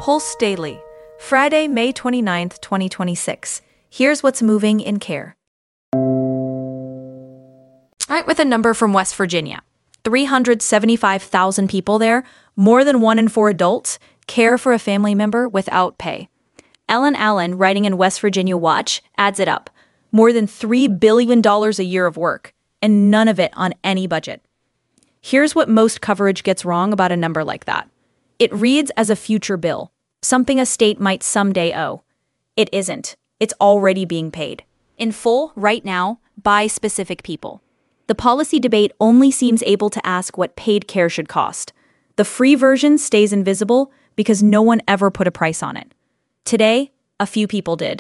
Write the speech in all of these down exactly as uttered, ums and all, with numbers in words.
Pulse Daily, Friday, May twenty-ninth, twenty twenty-six. Here's what's moving in care. All right, with a number from West Virginia. three hundred seventy-five thousand people there, more than one in four adults, care for a family member without pay. Ellen Allen, writing in West Virginia Watch, adds it up. More than three billion dollars a year of work, and none of it on any budget. Here's what most coverage gets wrong about a number like that. It reads as a future bill, something a state might someday owe. It isn't. It's already being paid. In full, right now, by specific people. The policy debate only seems able to ask what paid care should cost. The free version stays invisible because no one ever put a price on it. Today, a few people did.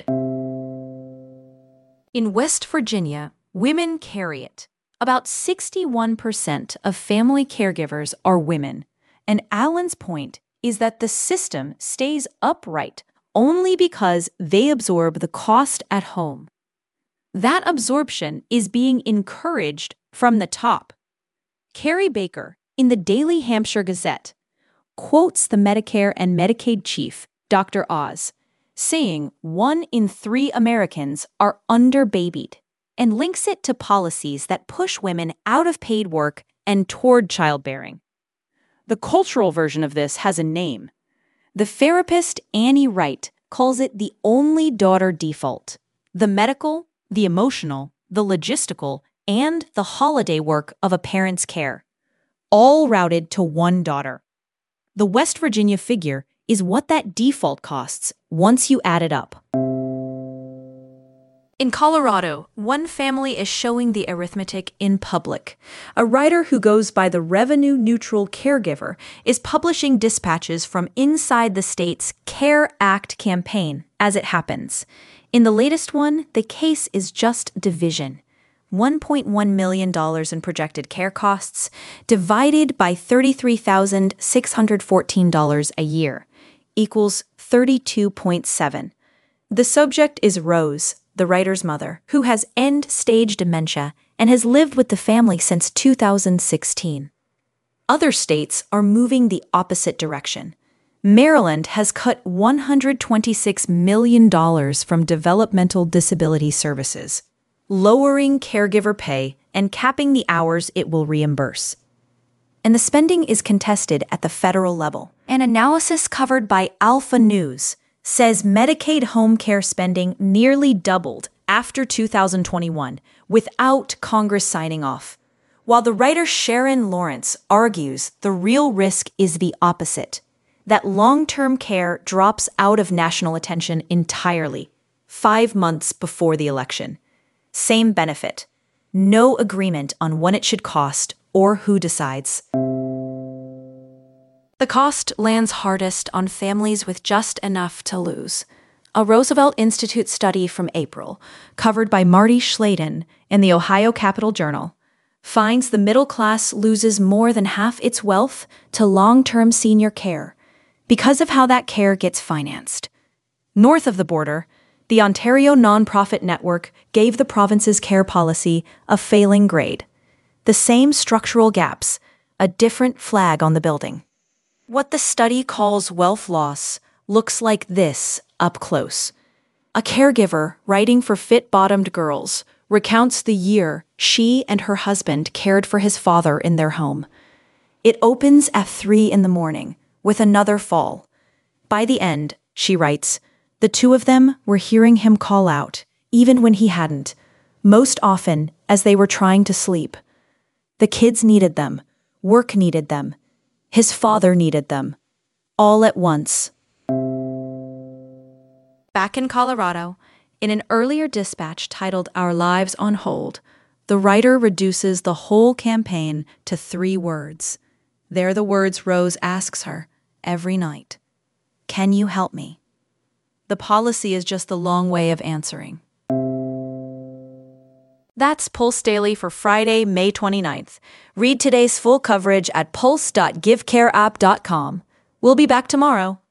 In West Virginia, women carry it. About sixty-one percent of family caregivers are women, and Allen's point is that the system stays upright only because they absorb the cost at home. That absorption is being encouraged from the top. Carrie Baker, in the Daily Hampshire Gazette, quotes the Medicare and Medicaid chief, Doctor Oz, saying one in three Americans are underbabied, and links it to policies that push women out of paid work and toward childbearing. The cultural version of this has a name. The therapist Annie Wright calls it the only daughter default. The medical, the emotional, the logistical, and the holiday work of a parent's care, all routed to one daughter. The West Virginia figure is what that default costs once you add it up. In Colorado, one family is showing the arithmetic in public. A writer who goes by the revenue-neutral caregiver is publishing dispatches from inside the state's CARE Act campaign as it happens. In the latest one, the case is just division. one point one million dollars in projected care costs, divided by thirty-three thousand six hundred fourteen dollars a year, equals thirty-two point seven. The subject is Rose, the writer's mother, who has end-stage dementia and has lived with the family since two thousand sixteen. Other states are moving the opposite direction. Maryland has cut one hundred twenty-six million dollars from developmental disability services, lowering caregiver pay and capping the hours it will reimburse. And the spending is contested at the federal level. An analysis covered by Alpha News says Medicaid home care spending nearly doubled after two thousand twenty-one without Congress signing off, while the writer Sharon Lawrence argues the real risk is the opposite, that long-term care drops out of national attention entirely, five months before the election. Same benefit, no agreement on when it should cost or who decides. The cost lands hardest on families with just enough to lose. A Roosevelt Institute study from April, covered by Marty Schladen in the Ohio Capital Journal, finds the middle class loses more than half its wealth to long-term senior care because of how that care gets financed. North of the border, the Ontario Nonprofit Network gave the province's care policy a failing grade. The same structural gaps, a different flag on the building. What the study calls wealth loss looks like this up close. A caregiver writing for Fit-Bottomed Girls recounts the year she and her husband cared for his father in their home. It opens at three in the morning with another fall. By the end, she writes, the two of them were hearing him call out, even when he hadn't, most often as they were trying to sleep. The kids needed them. Work needed them. His father needed them. All at once. Back in Colorado, in an earlier dispatch titled Our Lives on Hold, the writer reduces the whole campaign to three words. They're the words Rose asks her every night. Can you help me? The policy is just the long way of answering. That's Pulse Daily for Friday, May twenty-ninth. Read today's full coverage at pulse dot give care app dot com. We'll be back tomorrow.